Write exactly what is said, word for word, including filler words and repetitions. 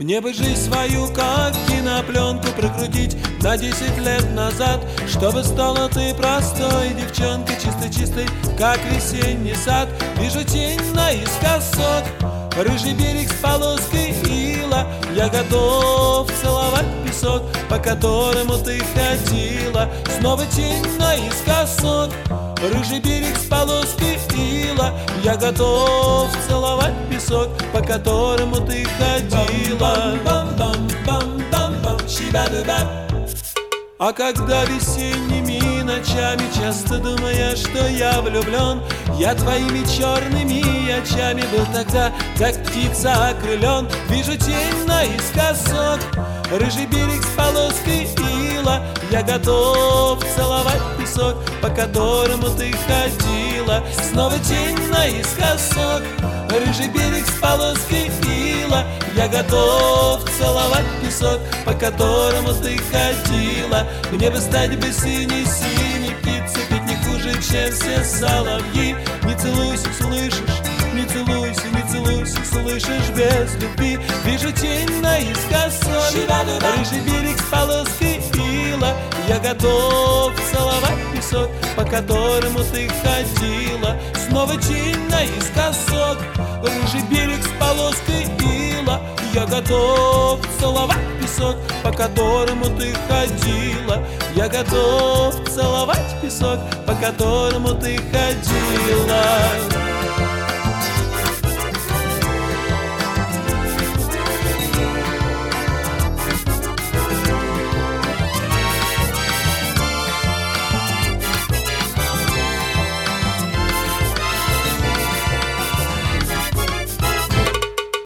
Мне бы жизнь свою, как кинопленку, прокрутить на десять лет назад, чтобы стала ты простой девчонкой, чистой-чистой, как весенний сад. Вижу тень наискосок, рыжий берег с полоской ила. Я готов целовать песок, по которому ты ходила. Снова тень наискосок, рыжий берег с полоской ила. Я готов целовать песок, по которому ты ходила. А когда весенними ночами часто думая, что я влюблен, я твоими черными очами был тогда, как птица окрылен. Вижу тень наискосок, рыжий берег с полоской ила. Я готов целовать песок, по которому ты ходила. Снова тень наискосок, рыжий берег с полоской ила. Я готов целовать песок, по которому ты ходила. Мне бы стать бы синей-синей птицей, петь не хуже, чем все соловьи. Не целуйся, слышишь? Не целуйся, не целуйся, слышишь, без любви. Вижу тень наискосок, рыжий берег с полоской ила. Я готов целовать песок, по которому ты ходила. Снова тень наискосок, рыжий берег с полоской ила. Я готов целовать песок, по которому ты ходила. Я готов целовать песок, по которому ты ходила.